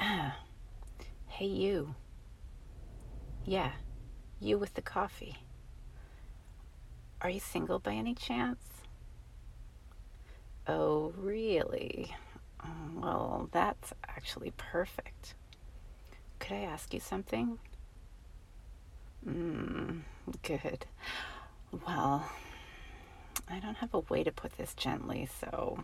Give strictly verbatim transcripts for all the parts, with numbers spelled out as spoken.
Hey, you. Yeah, you with the coffee. Are you single by any chance? Oh, really? Oh, well, that's actually perfect. Could I ask you something? Hmm, good. Well, I don't have a way to put this gently, so.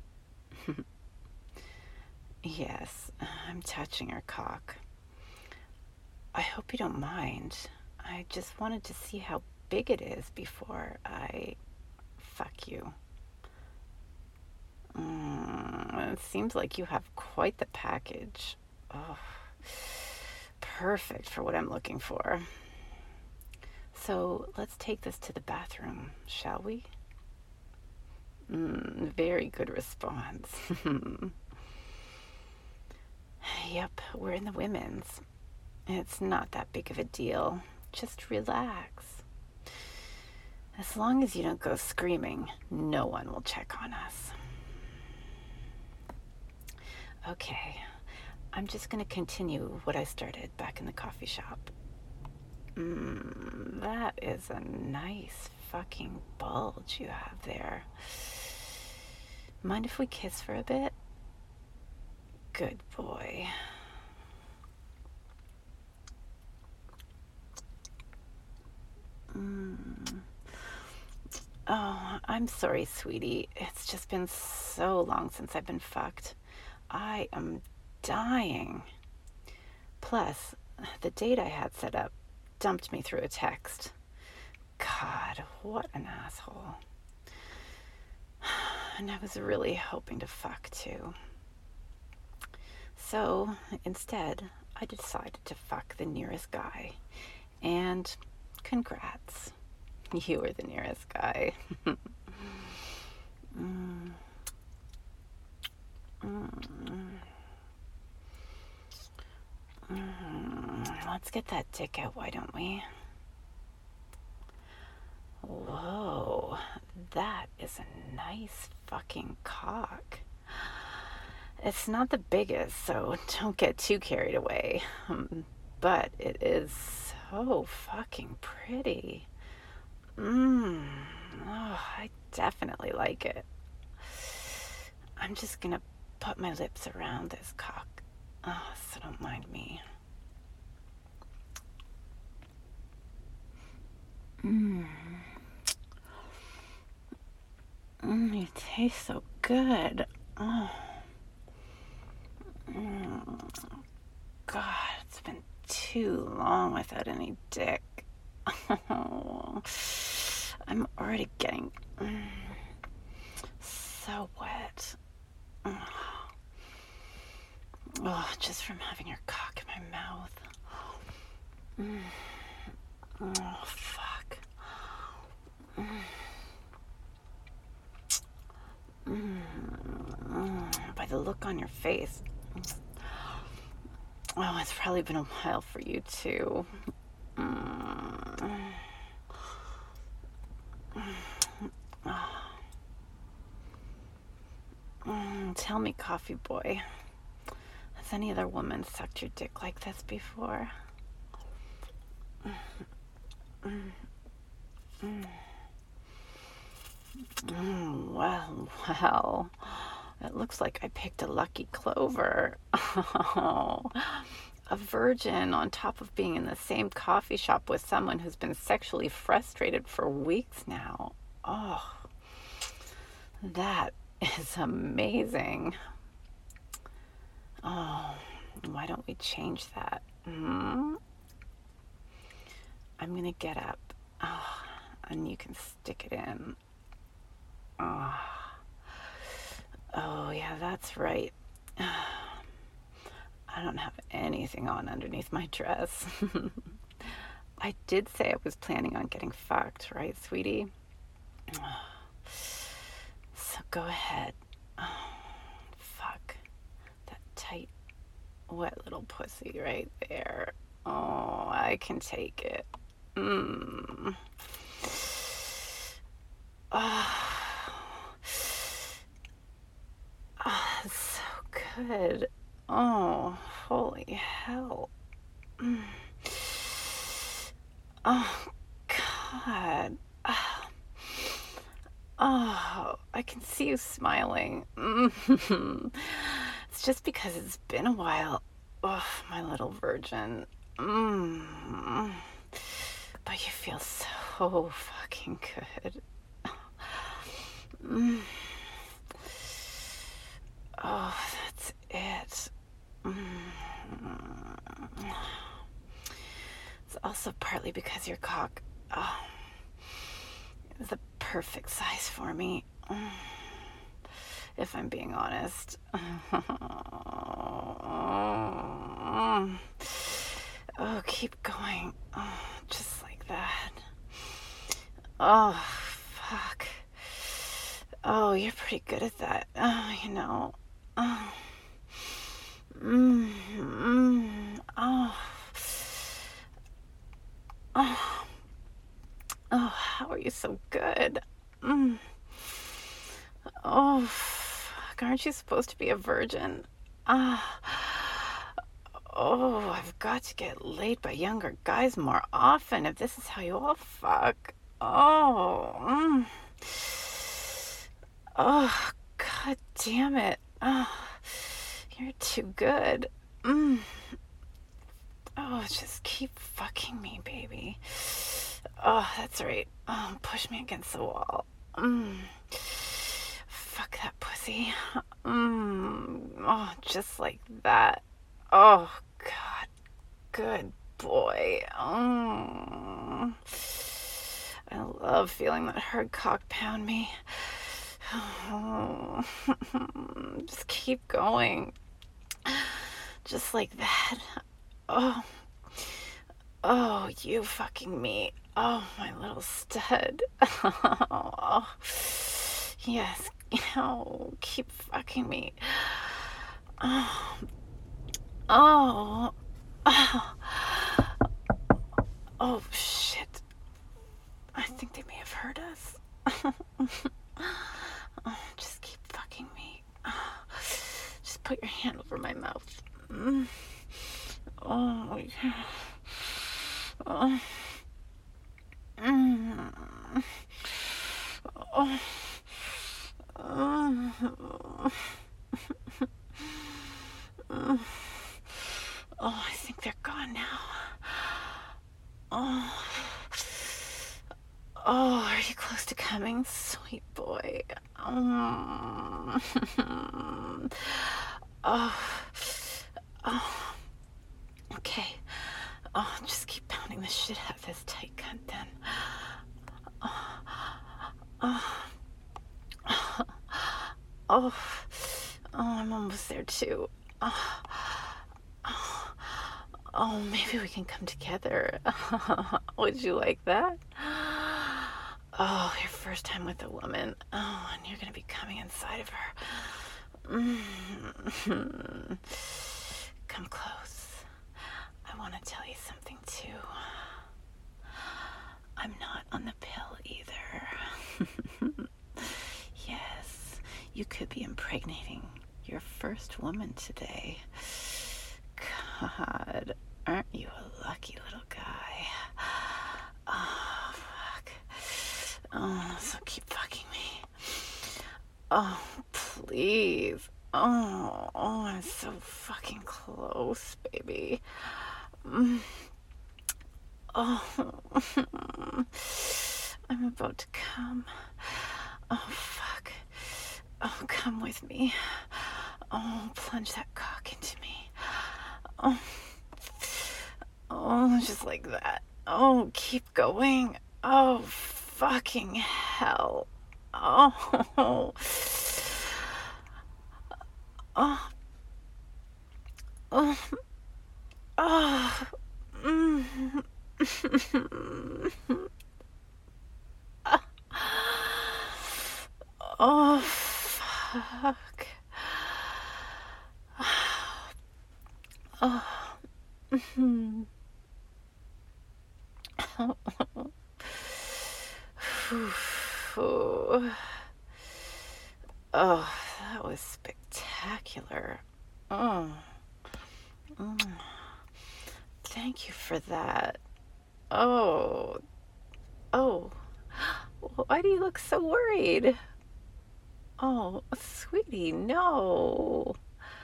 Yes, I'm touching her cock. I hope you don't mind. I just wanted to see how big it is before I fuck you. Mm, it seems like you have quite the package. Oh, perfect for what I'm looking for. So let's take this to the bathroom, shall we? Mm, very good response. Yep, we're in the women's. It's not that big of a deal. Just relax. As long as you don't go screaming, no one will check on us. Okay, I'm just going to continue what I started back in the coffee shop. Mmm, that is a nice fucking bulge you have there. Mind if we kiss for a bit? Good boy. Mm. Oh, I'm sorry, sweetie. It's just been so long since I've been fucked. I am dying. Plus, the date I had set up dumped me through a text. God, what an asshole. And I was really hoping to fuck too. So, instead, I decided to fuck the nearest guy. And congrats. You were the nearest guy. mm. Mm. Mm. Let's get that dick out, why don't we? Whoa, that is a nice fucking cock. It's not the biggest, so don't get too carried away. Um, but it is so fucking pretty. Mmm. Oh, I definitely like it. I'm just gonna put my lips around this cock. Oh, so don't mind me. Mmm. Mmm, you taste so good. Oh. Mm. God, it's been too long without any dick. Oh, I'm already getting mm, so wet. Oh, just from having your cock in my mouth. Mm. Oh, fuck. Mm. Mm. By the look on your face. Oh, it's probably been a while for you, too. Mm. Mm. Tell me, coffee boy, has any other woman sucked your dick like this before? Mm. Mm. Mm. Well, well, it looks like I picked a lucky clover. Oh, a virgin on top of being in the same coffee shop with someone who's been sexually frustrated for weeks now. Oh, that is amazing. Oh, why don't we change that? Hmm? I'm gonna get up. Oh, and you can stick it in. Oh, oh yeah, that's right. I don't have anything on underneath my dress. I did say I was planning on getting fucked, right, sweetie? So go ahead. Oh, fuck. That tight, wet little pussy right there. Oh, I can take it. Mmm. Oh. Oh, so good. Oh, holy hell. Mm. Oh, God. Ah. Oh, I can see you smiling. Mm. It's just because it's been a while. Oh, my little virgin. Mm. But you feel so fucking good. Mm. Oh, that's it. Mm. It's also partly because your cock oh, is the perfect size for me. Mm. If I'm being honest. Oh, keep going. Oh, just like that. Oh, fuck. Oh, you're pretty good at that. Oh, you know. Oh. Mm, mm, oh. Oh. Oh, how are you so good? Mm. Oh, fuck. Aren't you supposed to be a virgin? Ah. Oh, I've got to get laid by younger guys more often if this is how you all fuck. Oh. Mm. Oh, god damn it. Oh, you're too good. Mm. Oh, just keep fucking me, baby. Oh, that's right. Oh, push me against the wall. Mm. Fuck that pussy. Mm. Oh, just like that. Oh, God. Good boy. Oh. I love feeling that hard cock pound me. Oh. Just keep going. Just like that. Oh. Oh, you fucking me. Oh, my little stud. Oh. Yes. Oh, keep fucking me. Oh. Oh. Oh. Oh, shit. I think they may have heard us. Oh, just keep fucking me. Oh, just put your hand over my mouth. Mm. Oh, yeah. Oh. Mm. Oh. Oh. Oh, I think they're gone now. Oh. Oh, are you close to coming? Sweet boy. Oh. Oh. Oh. Okay. Oh, just keep pounding the shit out of this tight cunt then. Oh. Oh. Oh. Oh. Oh, I'm almost there too. Oh. Oh. Oh, maybe we can come together. Would you like that? Oh, your first time with a woman. Oh, and you're gonna be coming inside of her. Mm. Come close. I want to tell you something too. I'm not on the pill either. Yes, you could be impregnating your first woman today. God, aren't you a lucky little guy? Oh, fuck. Oh, so keep fucking me. Oh, please. Oh, oh, I'm so fucking close, baby. Mm. Oh, I'm about to come. Oh, fuck. Oh, come with me. Oh, plunge that cock into me. Oh, oh, just like that. Oh, keep going. Oh, fucking hell. Oh, oh, oh, oh, mm. Oh, fuck. Oh. Mm-hmm. Oh, that was spectacular. Oh. Mm, thank you for that. Oh, oh, why do you look so worried? Oh, sweetie, no.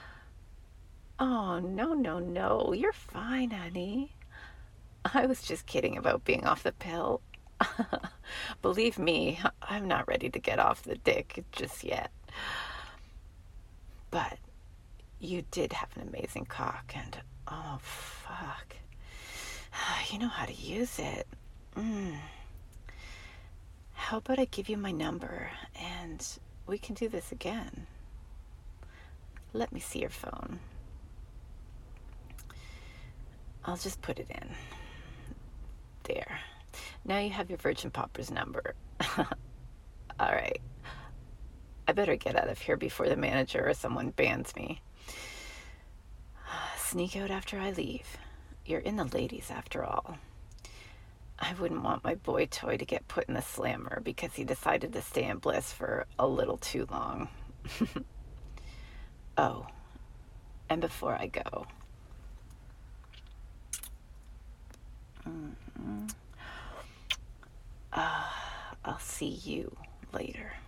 Oh, no, no, no. You're fine, honey. I was just kidding about being off the pill. Believe me, I'm not ready to get off the dick just yet. But you did have an amazing cock, and oh, fuck. You know how to use it. Mm. How about I give you my number and we can do this again? Let me see your phone. I'll just put it in. There. Now you have your Virgin Popper's number. All right. I better get out of here before the manager or someone bans me. Sneak out after I leave. You're in the ladies after all. I wouldn't want my boy toy to get put in the slammer because he decided to stay in bliss for a little too long. Oh, and before I go, mm-hmm. uh, I'll see you later.